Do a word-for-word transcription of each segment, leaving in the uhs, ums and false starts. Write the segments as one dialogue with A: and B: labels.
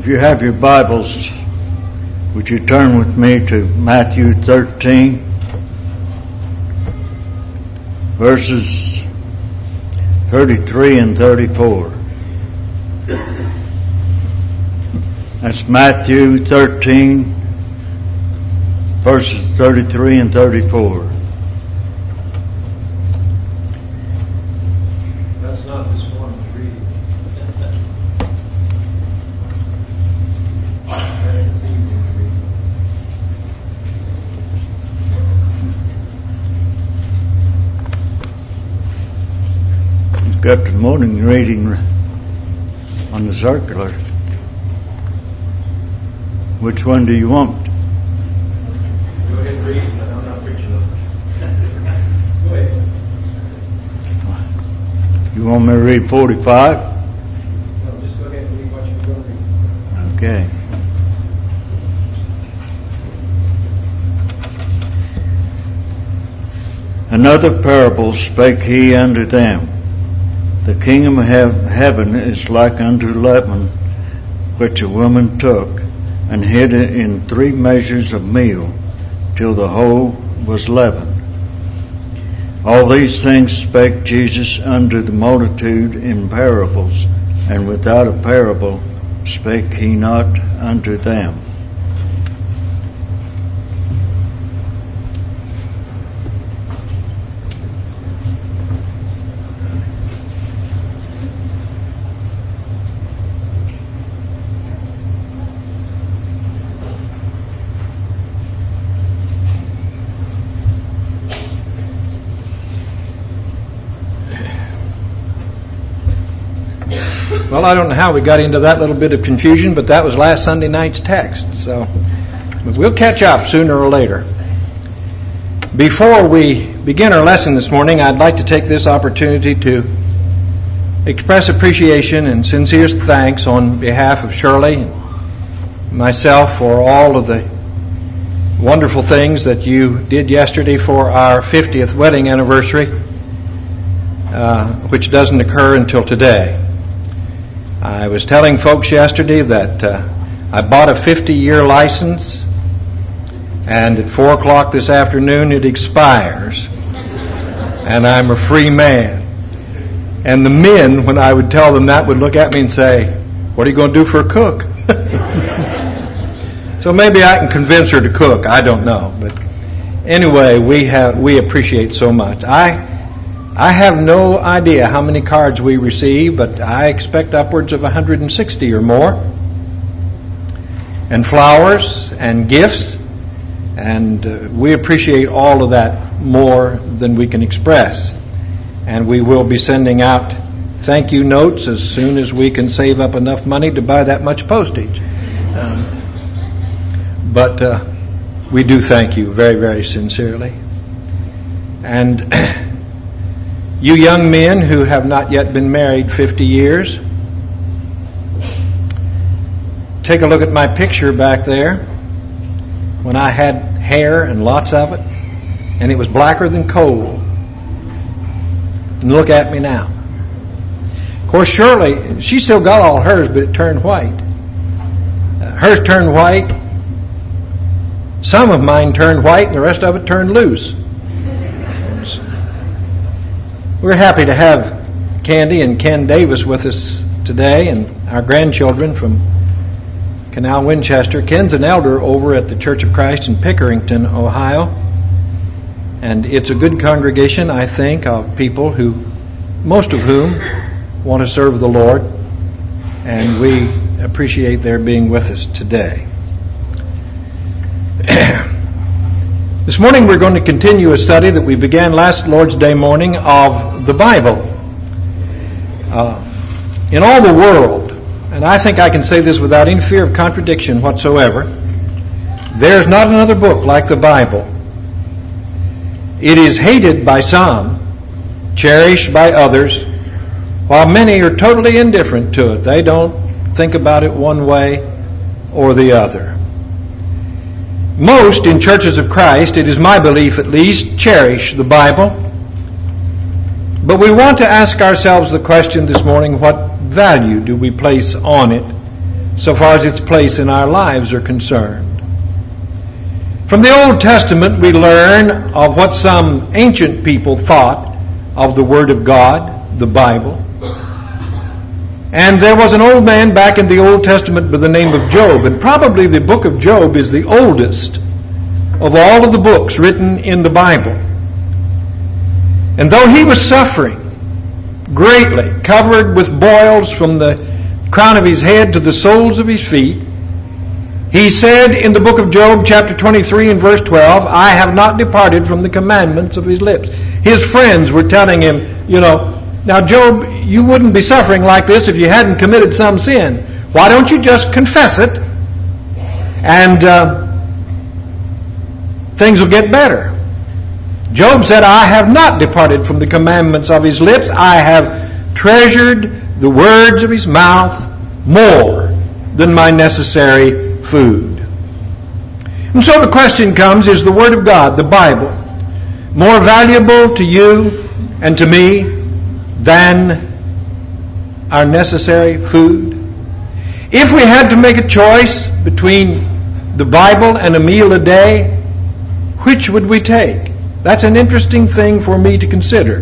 A: If you have your Bibles, would you turn with me to Matthew thirteen, verses thirty-three and thirty-four. That's Matthew thirteen, verses thirty-three and thirty-four.
B: That's not this morning's reading. That's this evening's reading.
A: He's got the morning reading on the circular. Which one do you want?
B: Go ahead and read, but I'm not preaching on it. Go ahead.
A: You want me to read forty-five?
B: No, just go ahead and read what you're going to read.
A: Okay. Another parable spake he unto them. The kingdom of heaven is like unto leaven, which a woman took, and hid it in three measures of meal, till the whole was leavened. All these things spake Jesus unto the multitude in parables, and without a parable spake he not unto them.
B: Well, I don't know how we got into that little bit of confusion, but that was last Sunday night's text. So but we'll catch up sooner or later. Before we begin our lesson this morning, I'd like to take this opportunity to express appreciation and sincere thanks on behalf of Shirley and myself for all of the wonderful things that you did yesterday for our fiftieth wedding anniversary, uh, which doesn't occur until today. I was telling folks yesterday that uh, I bought a fifty-year license, and at four o'clock this afternoon it expires, and I'm a free man. And the men, when I would tell them that, would look at me and say, "What are you going to do for a cook?" So maybe I can convince her to cook. I don't know, but anyway, we have we appreciate so much. I. I have no idea how many cards we receive, but I expect upwards of one hundred sixty or more. And flowers and gifts, and uh, we appreciate all of that more than we can express. And we will be sending out thank you notes as soon as we can save up enough money to buy that much postage. Um, but uh, we do thank you very, very sincerely. And you young men who have not yet been married fifty years, take a look at my picture back there when I had hair and lots of it, and it was blacker than coal. And look at me now. Of course, Shirley, she still got all hers, but it turned white. Uh, hers turned white. Some of mine turned white, and the rest of it turned loose. We're happy to have Candy and Ken Davis with us today, and our grandchildren from Canal Winchester. Ken's an elder over at the Church of Christ in Pickerington, Ohio. And it's a good congregation, I think, of people who, most of whom, want to serve the Lord. And we appreciate their being with us today. This morning we're going to continue a study that we began last Lord's Day morning of the Bible. Uh, in all the world, and I think I can say this without any fear of contradiction whatsoever, there's not another book like the Bible. It is hated by some, cherished by others, while many are totally indifferent to it. They don't think about it one way or the other. Most in churches of Christ, it is my belief at least, cherish the Bible. But we want to ask ourselves the question this morning, what value do we place on it so far as its place in our lives are concerned. From the Old Testament, we learn of what some ancient people thought of the Word of God, the Bible. And there was an old man back in the Old Testament by the name of Job, and probably the book of Job is the oldest of all of the books written in the Bible. And though he was suffering greatly, covered with boils from the crown of his head to the soles of his feet, he said in the book of Job, chapter twenty-three and verse twelve, I have not departed from the commandments of his lips. His friends were telling him, you know, now Job, you wouldn't be suffering like this if you hadn't committed some sin. Why don't you just confess it and uh, things will get better? Job said, I have not departed from the commandments of his lips. I have treasured the words of his mouth more than my necessary food. And so the question comes, is the Word of God, the Bible, more valuable to you and to me than our necessary food? If we had to make a choice between the Bible and a meal a day, which would we take? That's an interesting thing for me to consider.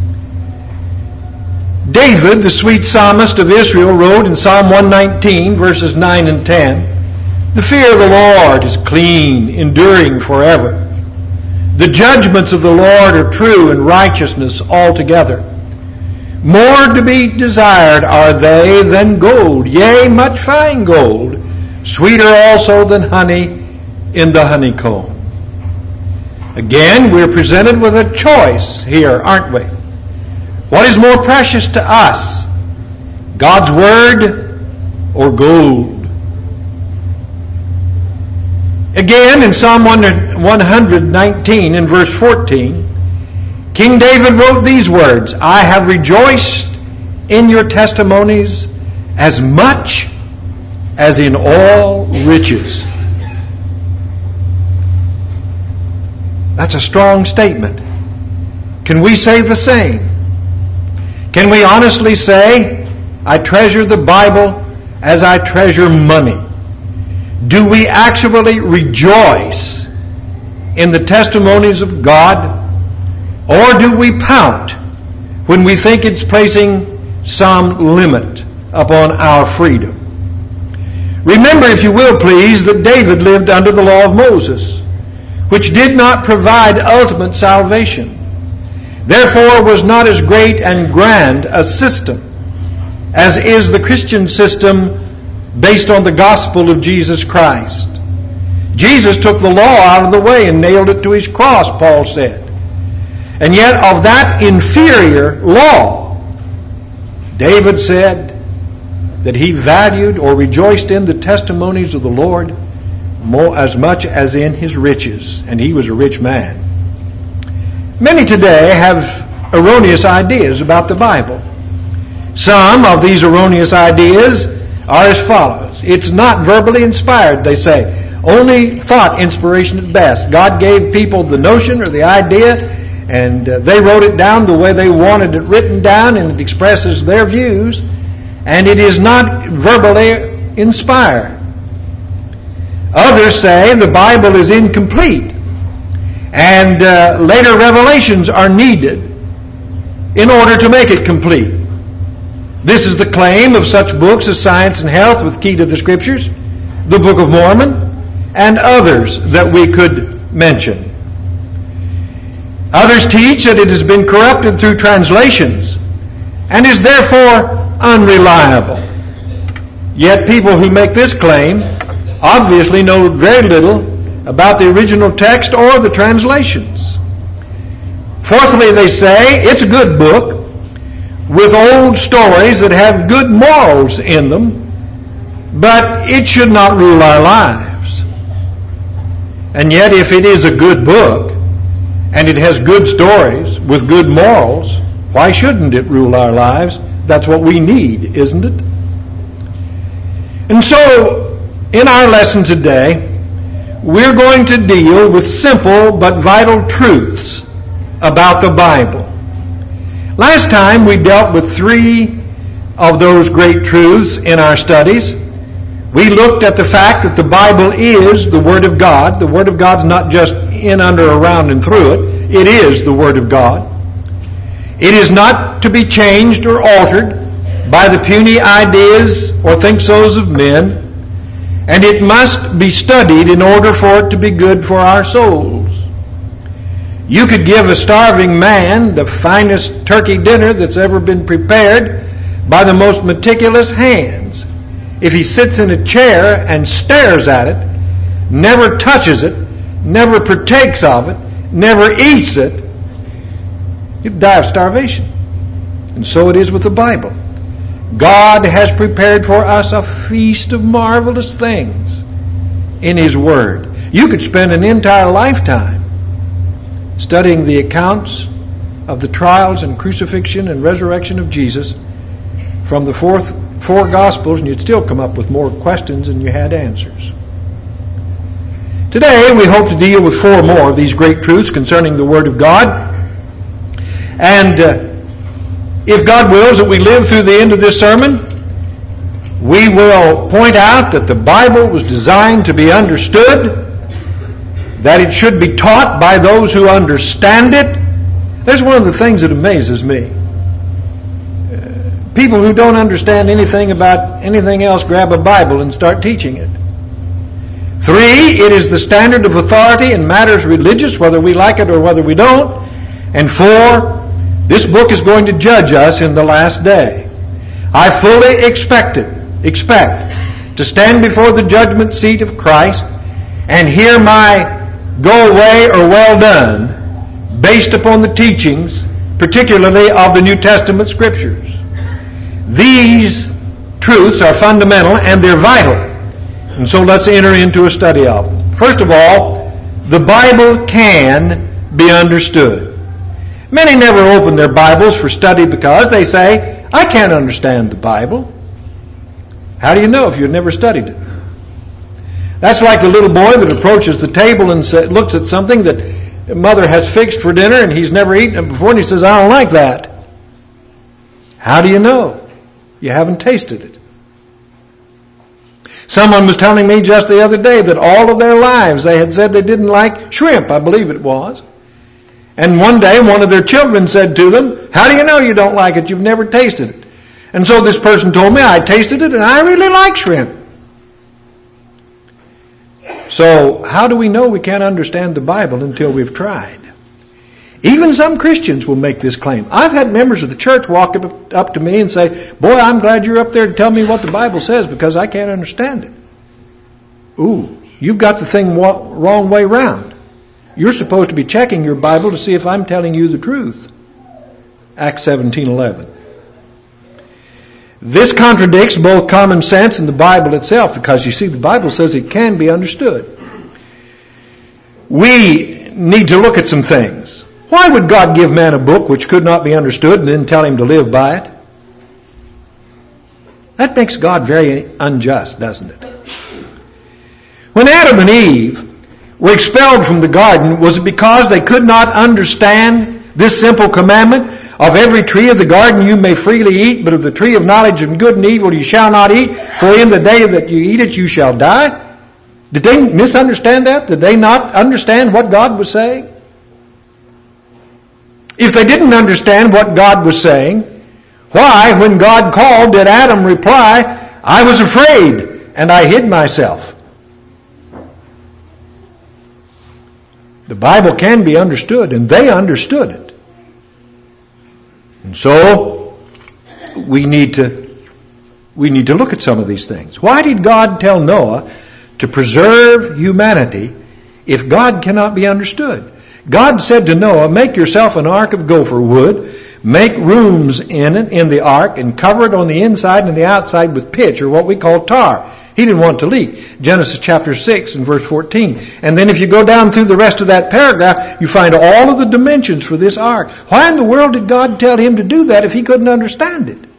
B: David, the sweet psalmist of Israel, wrote in Psalm one nineteen, verses nine and ten, the fear of the Lord is clean, enduring forever. The judgments of the Lord are true and righteousness altogether. More to be desired are they than gold, yea, much fine gold, sweeter also than honey in the honeycomb. Again, we're presented with a choice here, aren't we? What is more precious to us, God's Word or gold? Again, in Psalm one nineteen, in verse fourteen, King David wrote these words, I have rejoiced in your testimonies as much as in all riches. That's a strong statement. Can we say the same? Can we honestly say, I treasure the Bible as I treasure money? Do we actually rejoice in the testimonies of God? Or do we pout when we think it's placing some limit upon our freedom? Remember, if you will please, that David lived under the law of Moses, which did not provide ultimate salvation. Therefore was not as great and grand a system as is the Christian system based on the gospel of Jesus Christ. Jesus took the law out of the way and nailed it to his cross, Paul said. And yet of that inferior law, David said that he valued or rejoiced in the testimonies of the Lord more, as much as in his riches. And he was a rich man. Many today have erroneous ideas about the Bible. Some of these erroneous ideas are as follows. It's not verbally inspired, they say. Only thought inspiration at best. God gave people the notion or the idea, and uh, they wrote it down the way they wanted it written down, and it expresses their views, and it is not verbally inspired. Others say the Bible is incomplete, and uh, later revelations are needed in order to make it complete. This is the claim of such books as Science and Health with Key to the Scriptures, the Book of Mormon, and others that we could mention. Others teach that it has been corrupted through translations and is therefore unreliable. Yet people who make this claim obviously know very little about the original text or the translations. Fourthly, they say it's a good book with old stories that have good morals in them, but it should not rule our lives. And yet, if it is a good book and it has good stories with good morals, why shouldn't it rule our lives? That's what we need, isn't it? And so, in our lesson today, we're going to deal with simple but vital truths about the Bible. Last time we dealt with three of those great truths in our studies. We looked at the fact that the Bible is the Word of God. The Word of God's not just in, under, around, and through it. It is the Word of God. It is not to be changed or altered by the puny ideas or think-sos of men. And it must be studied in order for it to be good for our souls. You could give a starving man the finest turkey dinner that's ever been prepared by the most meticulous hands. If he sits in a chair and stares at it, never touches it, never partakes of it, never eats it, he'd die of starvation. And so it is with the Bible. God has prepared for us a feast of marvelous things in His Word. You could spend an entire lifetime studying the accounts of the trials and crucifixion and resurrection of Jesus from the fourth, four Gospels, and you'd still come up with more questions than you had answers. Today, we hope to deal with four more of these great truths concerning the Word of God. And uh, if God wills that we live through the end of this sermon, we will point out that the Bible was designed to be understood, that it should be taught by those who understand it. There's one of the things that amazes me. People who don't understand anything about anything else grab a Bible and start teaching it. Three, it is the standard of authority in matters religious, whether we like it or whether we don't. And four, this book is going to judge us in the last day. I fully expect it, expect to stand before the judgment seat of Christ and hear my go away or well done based upon the teachings, particularly of the New Testament Scriptures. These truths are fundamental and they're vital. And so let's enter into a study of them. First of all, the Bible can be understood. Many never open their Bibles for study because they say, I can't understand the Bible. How do you know if you've never studied it? That's like the little boy that approaches the table and say, looks at something that mother has fixed for dinner and he's never eaten it before and he says, I don't like that. How do you know? You haven't tasted it. Someone was telling me just the other day that all of their lives they had said they didn't like shrimp, I believe it was. And one day one of their children said to them, how do you know you don't like it? You've never tasted it. And so this person told me, I tasted it and I really like shrimp. So how do we know we can't understand the Bible until we've tried? Even some Christians will make this claim. I've had members of the church walk up, up to me and say, boy, I'm glad you're up there to tell me what the Bible says because I can't understand it. Ooh, you've got the thing wa- wrong way round. You're supposed to be checking your Bible to see if I'm telling you the truth. Acts seventeen eleven. This contradicts both common sense and the Bible itself because you see the Bible says it can be understood. We need to look at some things. Why would God give man a book which could not be understood and then tell him to live by it? That makes God very unjust, doesn't it? When Adam and Eve were expelled from the garden, was it because they could not understand this simple commandment? Of every tree of the garden you may freely eat, but of the tree of knowledge of good and evil you shall not eat, for in the day that you eat it you shall die. Did they misunderstand that? Did they not understand what God was saying? If they didn't understand what God was saying, why, when God called, did Adam reply, I was afraid and I hid myself? The Bible can be understood, and they understood it. And so, we need to, we need to look at some of these things. Why did God tell Noah to preserve humanity if God cannot be understood? God said to Noah, make yourself an ark of gopher wood, make rooms in it, in the ark, and cover it on the inside and the outside with pitch, or what we call tar. He didn't want it to leak. Genesis chapter six and verse fourteen. And then if you go down through the rest of that paragraph, you find all of the dimensions for this ark. Why in the world did God tell him to do that if he couldn't understand it?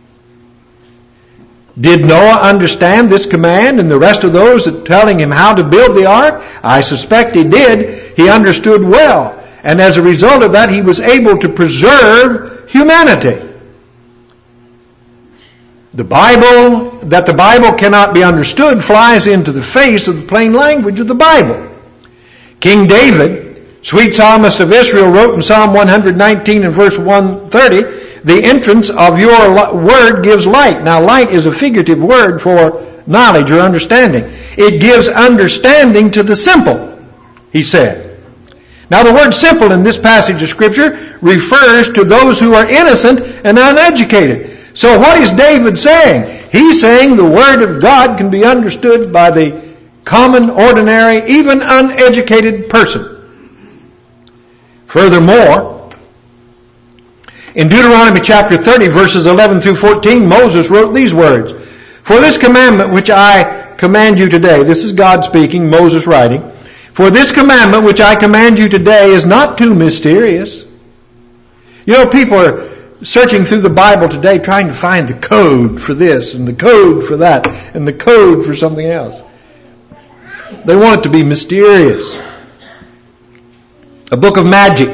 B: Did Noah understand this command and the rest of those that telling him how to build the ark? I suspect he did. He understood well. And as a result of that, he was able to preserve humanity. The Bible, that the Bible cannot be understood flies into the face of the plain language of the Bible. King David, sweet psalmist of Israel, wrote in Psalm one nineteen and verse one thirty, the entrance of your word gives light. Now light is a figurative word for knowledge or understanding. It gives understanding to the simple, he said. Now the word simple in this passage of Scripture refers to those who are innocent and uneducated. So what is David saying? He's saying the Word of God can be understood by the common, ordinary, even uneducated person. Furthermore, in Deuteronomy chapter thirty, verses eleven through fourteen, Moses wrote these words, for this commandment which I command you today, this is God speaking, Moses writing, for this commandment which I command you today is not too mysterious. You know, people are searching through the Bible today trying to find the code for this and the code for that and the code for something else. They want it to be mysterious. A book of magic.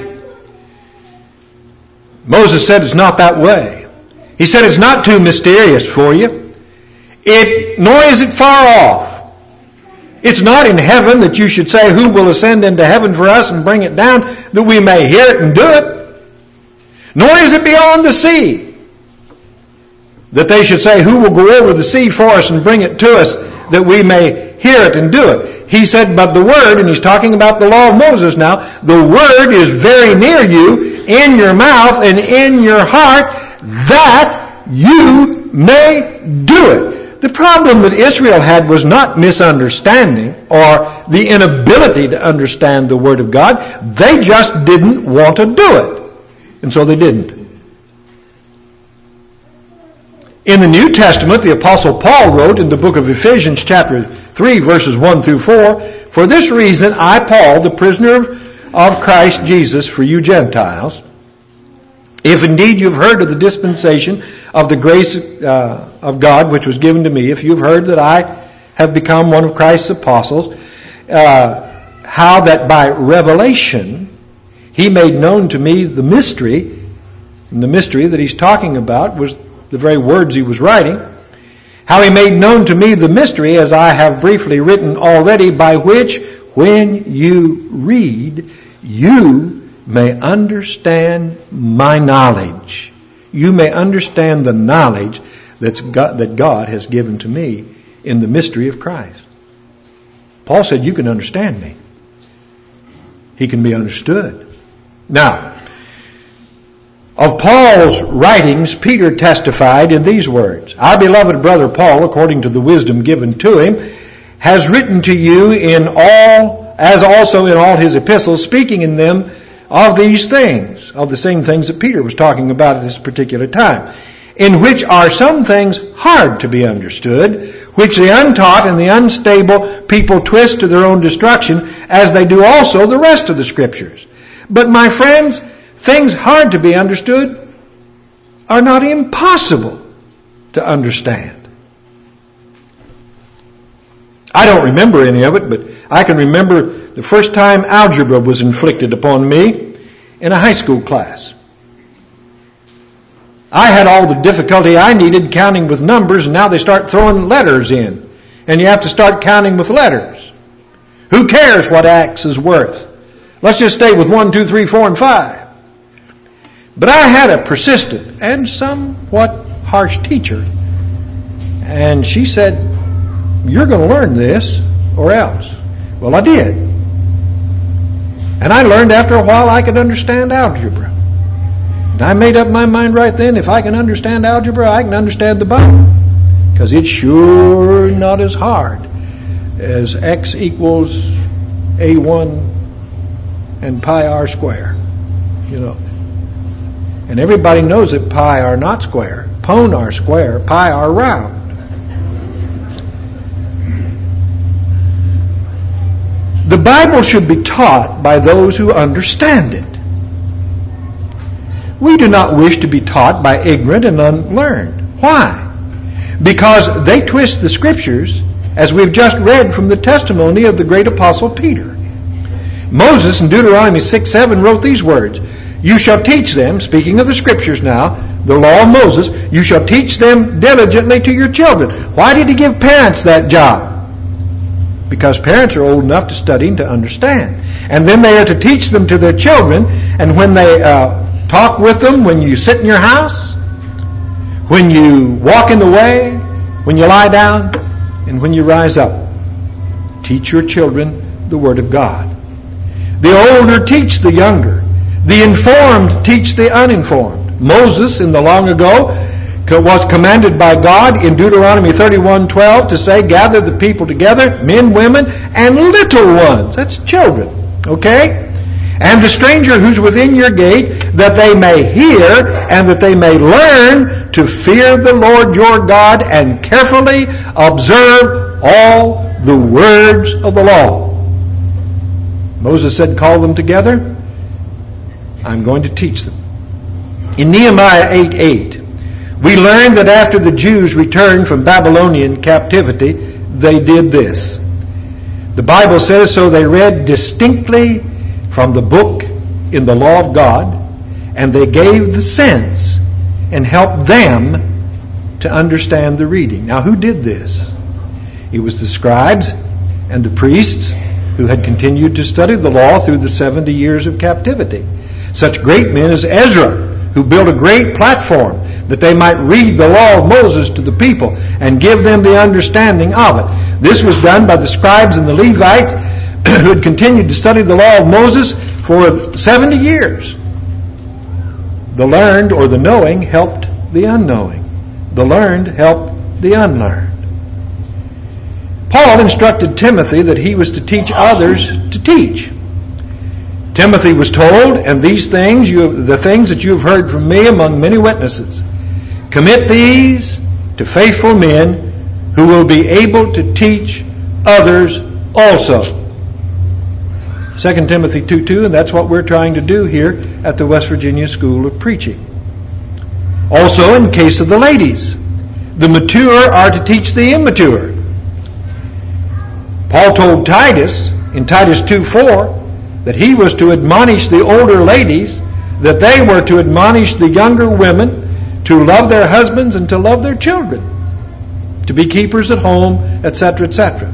B: Moses said it's not that way. He said it's not too mysterious for you. It, nor is it far off. It's not in heaven that you should say, who will ascend into heaven for us and bring it down that we may hear it and do it. Nor is it beyond the sea that they should say, who will go over the sea for us and bring it to us that we may hear it and do it. He said, but the word, and he's talking about the law of Moses now, the word is very near you, in your mouth and in your heart, that you may do it. The problem that Israel had was not misunderstanding or the inability to understand the Word of God. They just didn't want to do it. And so they didn't. In the New Testament, the Apostle Paul wrote in the book of Ephesians chapter three, verses one through four, for this reason I, Paul, the prisoner of Christ Jesus, for you Gentiles, if indeed you've heard of the dispensation of the grace uh, of God which was given to me, if you've heard that I have become one of Christ's apostles, uh, how that by revelation he made known to me the mystery, and the mystery that he's talking about was the very words he was writing, how he made known to me the mystery, as I have briefly written already, by which, when you read, you may understand my knowledge. You may understand the knowledge that's God, that God has given to me in the mystery of Christ. Paul said, you can understand me. He can be understood. Now, of Paul's writings, Peter testified in these words, our beloved brother Paul, according to the wisdom given to him, has written to you in all, as also in all his epistles, speaking in them of these things, of the same things that Peter was talking about at this particular time, in which are some things hard to be understood, which the untaught and the unstable people twist to their own destruction, as they do also the rest of the Scriptures. But my friends, things hard to be understood are not impossible to understand. I don't remember any of it, but I can remember the first time algebra was inflicted upon me in a high school class. I had all the difficulty I needed counting with numbers, and now they start throwing letters in. And you have to start counting with letters. Who cares what X is worth? Let's just stay with one, two, three, four, and five. But I had a persistent and somewhat harsh teacher. And she said, you're going to learn this or else. Well, I did. And I learned after a while I could understand algebra. And I made up my mind right then, if I can understand algebra, I can understand the Bible. Because it's sure not as hard as X equals A one and pi r square. You know. And everybody knows that pi are not square. Pone are square, pi are round. The Bible should be taught by those who understand it. We do not wish to be taught by ignorant and unlearned. Why? Because they twist the Scriptures, as we've just read from the testimony of the great apostle Peter. Moses in Deuteronomy six seven wrote these words, you shall teach them, speaking of the Scriptures now, the law of Moses, you shall teach them diligently to your children. Why did he give parents that job? Because parents are old enough to study and to understand. And then they are to teach them to their children. And when they uh, talk with them, when you sit in your house, when you walk in the way, when you lie down, and when you rise up, teach your children the Word of God. The older teach the younger. The informed teach the uninformed. Moses, in the long ago, was commanded by God in Deuteronomy thirty-one twelve to say, gather the people together, men, women, and little ones. That's children. Okay? And the stranger who's within your gate, that they may hear and that they may learn to fear the Lord your God and carefully observe all the words of the law. Moses said, call them together. I'm going to teach them. In Nehemiah eight eight, we learn that after the Jews returned from Babylonian captivity, they did this. The Bible says, so they read distinctly from the book in the law of God, and they gave the sense and helped them to understand the reading. Now, who did this? It was the scribes and the priests who had continued to study the law through the seventy years of captivity. Such great men as Ezra, who built a great platform that they might read the law of Moses to the people and give them the understanding of it. This was done by the scribes and the Levites who had continued to study the law of Moses for seventy years. The learned or the knowing helped the unknowing. The learned helped the unlearned. Paul instructed Timothy that he was to teach others to teach. Timothy was told, and these things, you have, the things that you have heard from me among many witnesses, commit these to faithful men who will be able to teach others also. Second Timothy two two, and that's what we're trying to do here at the West Virginia School of Preaching. Also, in case of the ladies, the mature are to teach the immature. Paul told Titus in Titus two four that he was to admonish the older ladies, that they were to admonish the younger women to love their husbands and to love their children, to be keepers at home, et cetera, et cetera.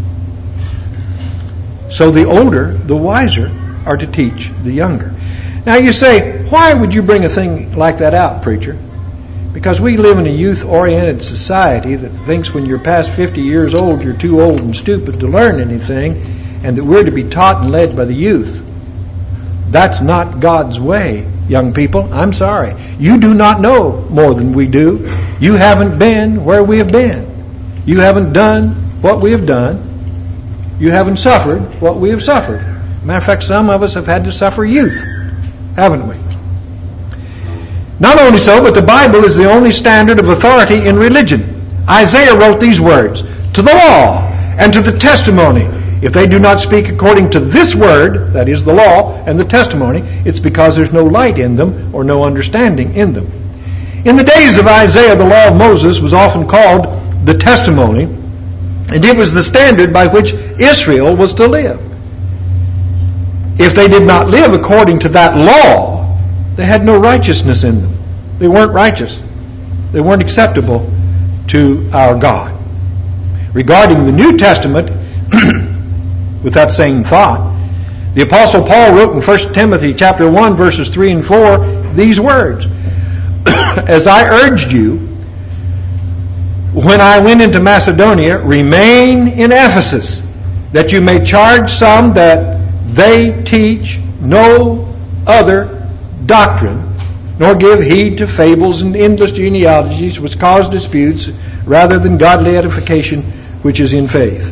B: So the older, the wiser, are to teach the younger. Now you say, why would you bring a thing like that out, preacher? Because we live in a youth-oriented society that thinks when you're past fifty years old, you're too old and stupid to learn anything, and that we're to be taught and led by the youth. That's not God's way, young people. I'm sorry. You do not know more than we do. You haven't been where we have been. You haven't done what we have done. You haven't suffered what we have suffered. Matter of fact, some of us have had to suffer youth, haven't we? Not only so, but the Bible is the only standard of authority in religion. Isaiah wrote these words, to the law and to the testimony. If they do not speak according to this word, that is the law and the testimony, it's because there's no light in them or no understanding in them. In the days of Isaiah, the law of Moses was often called the testimony, and it was the standard by which Israel was to live. If they did not live according to that law, they had no righteousness in them. They weren't righteous. They weren't acceptable to our God. Regarding the New Testament, with that same thought, the Apostle Paul wrote in First Timothy chapter one, verses three and four, these words, as I urged you, when I went into Macedonia, remain in Ephesus, that you may charge some that they teach no other doctrine, nor give heed to fables and endless genealogies which cause disputes, rather than godly edification which is in faith.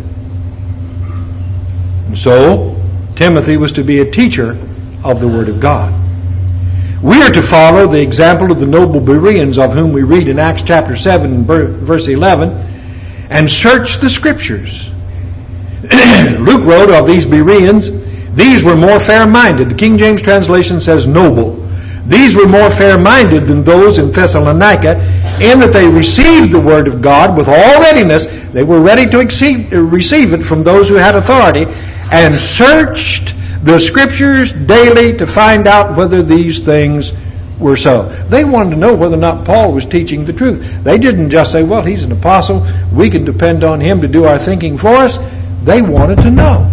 B: And so, Timothy was to be a teacher of the Word of God. We are to follow the example of the noble Bereans, of whom we read in Acts chapter seven, verse eleven, and search the Scriptures. Luke wrote of these Bereans, these were more fair-minded. The King James translation says noble. These were more fair-minded than those in Thessalonica, in that they received the Word of God with all readiness. They were ready to receive it from those who had authority, and searched the Scriptures daily to find out whether these things were so. They wanted to know whether or not Paul was teaching the truth. They didn't just say, well, he's an apostle, we can depend on him to do our thinking for us. They wanted to know.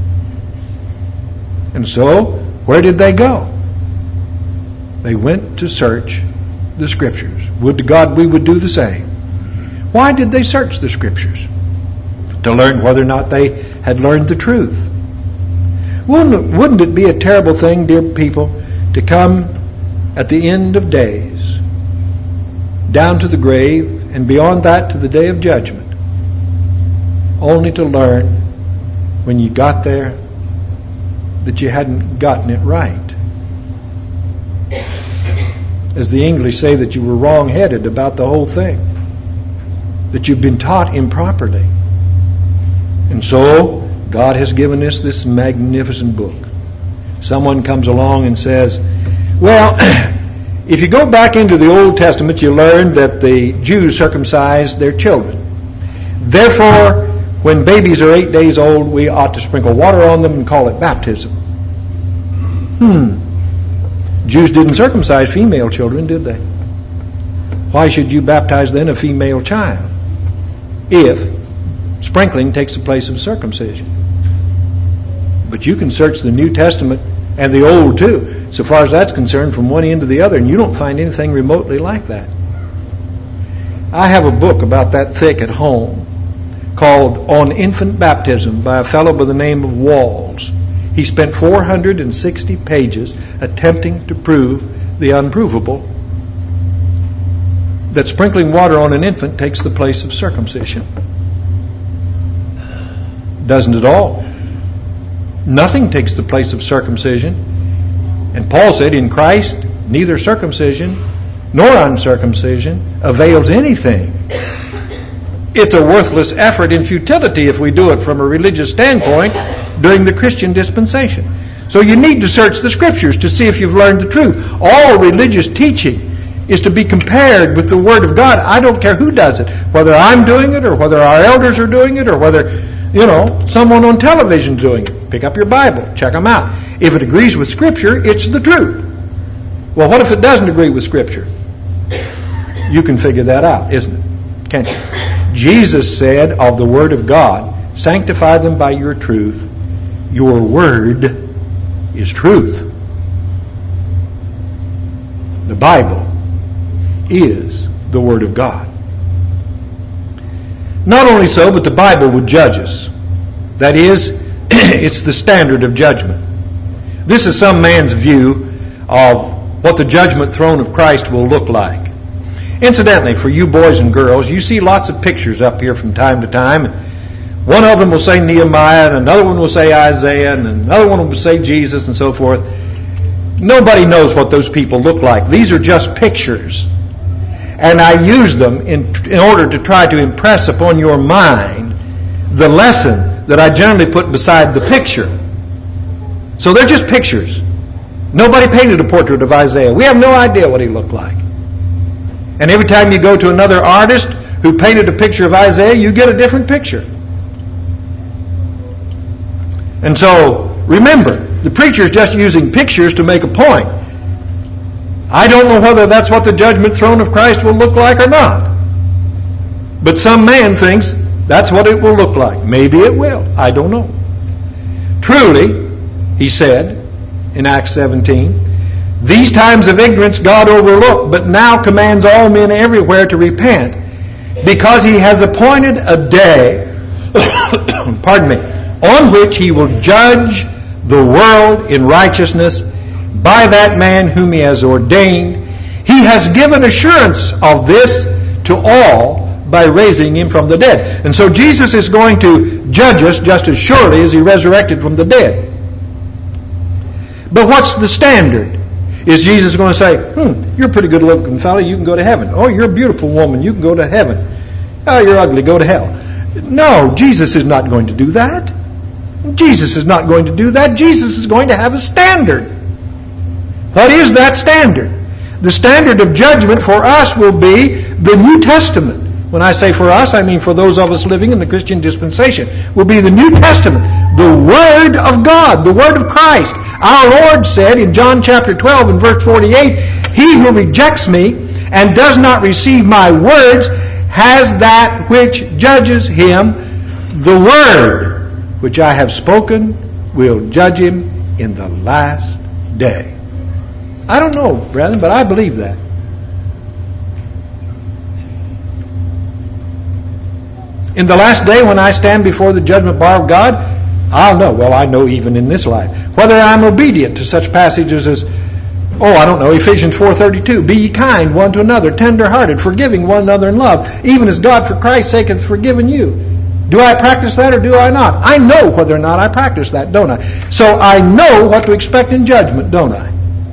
B: And so, where did they go? They went to search the Scriptures. Would to God we would do the same. Why did they search the Scriptures? To learn whether or not they had learned the truth. Wouldn't, wouldn't it be a terrible thing, dear people, to come at the end of days, down to the grave, and beyond that to the day of judgment, only to learn when you got there that you hadn't gotten it right? As the English say, that you were wrong-headed about the whole thing, that you've been taught improperly. And so, God has given us this magnificent book. Someone comes along and says, well, if you go back into the Old Testament, you learn that the Jews circumcised their children. Therefore, when babies are eight days old, we ought to sprinkle water on them and call it baptism. Hmm. Jews didn't circumcise female children, did they? Why should you baptize then a female child if sprinkling takes the place of circumcision? But you can search the New Testament and the Old too, so far as that's concerned, from one end to the other, and you don't find anything remotely like that. I have a book about that thick at home called On Infant Baptism by a fellow by the name of Walls. He spent four hundred sixty pages attempting to prove the unprovable, that sprinkling water on an infant takes the place of circumcision. Doesn't at all. Nothing takes the place of circumcision. And Paul said, in Christ, neither circumcision nor uncircumcision avails anything. It's a worthless effort in futility if we do it from a religious standpoint during the Christian dispensation. So you need to search the Scriptures to see if you've learned the truth. All religious teaching is to be compared with the Word of God. I don't care who does it, whether I'm doing it or whether our elders are doing it or whether, you know, someone on television is doing it. Pick up your Bible, check them out. If it agrees with Scripture, it's the truth. Well, what if it doesn't agree with Scripture? You can figure that out, isn't it? Can't you? Jesus said of the Word of God, sanctify them by your truth. Your Word is truth. The Bible is the Word of God. Not only so, but the Bible would judge us. That is, it's the standard of judgment. This is some man's view of what the judgment throne of Christ will look like. Incidentally, for you boys and girls, you see lots of pictures up here from time to time. One of them will say Nehemiah, and another one will say Isaiah, and another one will say Jesus, and so forth. Nobody knows what those people look like. These are just pictures. And I use them in, in order to try to impress upon your mind the lesson that I generally put beside the picture. So they're just pictures. Nobody painted a portrait of Isaiah. We have no idea what he looked like. And every time you go to another artist who painted a picture of Isaiah, you get a different picture. And so, remember, the preacher is just using pictures to make a point. I don't know whether that's what the judgment throne of Christ will look like or not. But some man thinks that's what it will look like. Maybe it will. I don't know. Truly, he said in Acts seventeen, these times of ignorance God overlooked, but now commands all men everywhere to repent, because he has appointed a day, pardon me, on which he will judge the world in righteousness by that man whom he has ordained. He has given assurance of this to all by raising him from the dead. And so Jesus is going to judge us just as surely as he resurrected from the dead. But what's the standard? Is Jesus going to say, hmm, you're a pretty good looking fellow, you can go to heaven. Oh, you're a beautiful woman, you can go to heaven. Oh, you're ugly, go to hell. No, Jesus is not going to do that. Jesus is not going to do that. Jesus is going to have a standard. What is that standard? The standard of judgment for us will be the New Testament. When I say for us, I mean for those of us living in the Christian dispensation, will be the New Testament. The Word of God, the Word of Christ. Our Lord said in John chapter twelve and verse forty-eight, "He who rejects me and does not receive my words has that which judges him. The Word which I have spoken will judge him in the last day." I don't know, brethren, but I believe that. In the last day when I stand before the judgment bar of God, I'll know, well, I know even in this life, whether I'm obedient to such passages as, oh, I don't know, Ephesians four thirty-two, "Be ye kind one to another, tender-hearted, forgiving one another in love, even as God for Christ's sake hath forgiven you." Do I practice that or do I not? I know whether or not I practice that, don't I? So I know what to expect in judgment, don't I?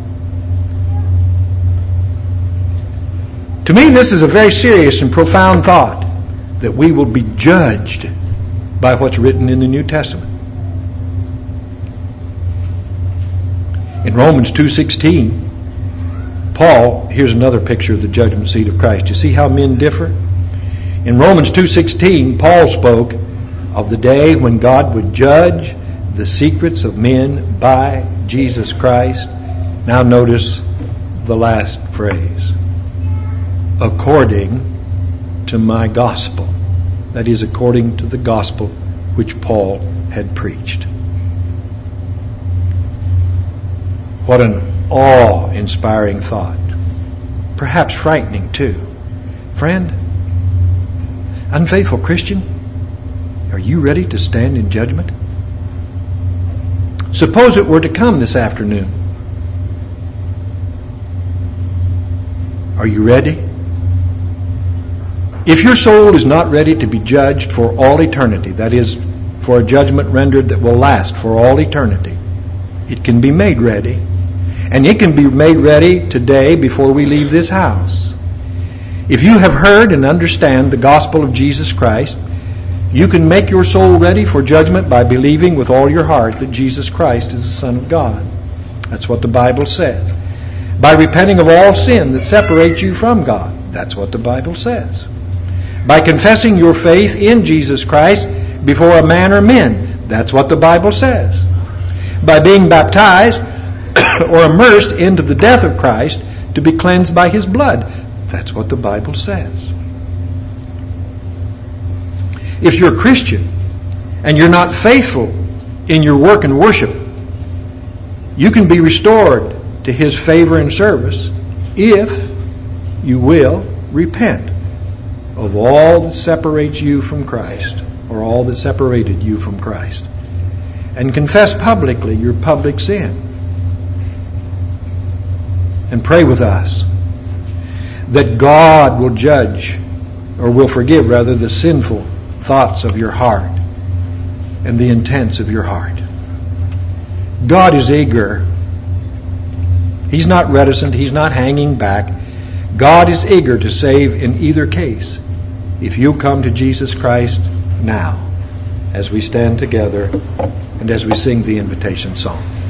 B: To me, this is a very serious and profound thought, that we will be judged by what's written in the New Testament. In Romans two sixteen, Paul, here's another picture of the judgment seat of Christ. You see how men differ? In Romans two sixteen, Paul spoke of the day when God would judge the secrets of men by Jesus Christ. Now notice the last phrase. According to my gospel. That is, according to the gospel which Paul had preached. What an awe-inspiring thought. Perhaps frightening too. Friend, unfaithful Christian, are you ready to stand in judgment? Suppose it were to come this afternoon. Are you ready? If your soul is not ready to be judged for all eternity, that is, for a judgment rendered that will last for all eternity, it can be made ready. And it can be made ready today before we leave this house. If you have heard and understand the gospel of Jesus Christ, you can make your soul ready for judgment by believing with all your heart that Jesus Christ is the Son of God. That's what the Bible says. By repenting of all sin that separates you from God. That's what the Bible says. By confessing your faith in Jesus Christ before a man or men. That's what the Bible says. By being baptized or immersed into the death of Christ to be cleansed by His blood. That's what the Bible says. If you're a Christian and you're not faithful in your work and worship, you can be restored to His favor and service if you will repent of all that separates you from Christ, or all that separated you from Christ, and confess publicly your public sin. And pray with us that God will judge, or will forgive rather, the sinful thoughts of your heart and the intents of your heart. God is eager. He's not reticent. He's not hanging back. God is eager to save in either case if you come to Jesus Christ now, as we stand together and as we sing the invitation song.